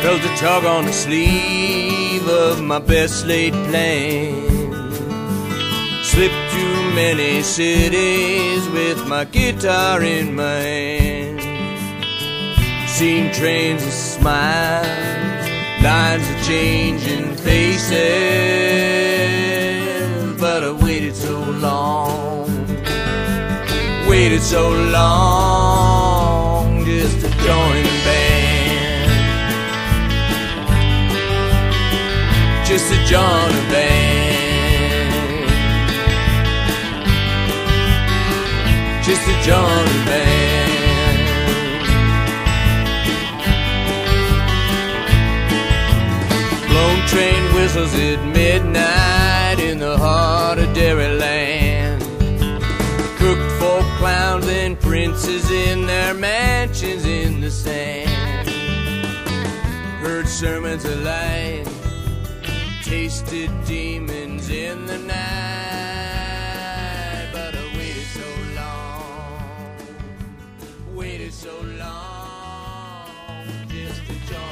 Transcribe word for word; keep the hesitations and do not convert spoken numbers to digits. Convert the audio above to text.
Felt a tug on the sleeve of my best laid plan. Slipped to many cities with my guitar in my hand. Seen trains of smiles, lines of changing faces, but I waited so long, waited so long just to join the band, just to join the band, just to join the band. Blown train whistles at midnight in the heart of Dairyland. Cooked for clowns and princes in their mansions in the sand. Heard sermons of light, tasted demons in the night. But I waited so long, waited so long just to join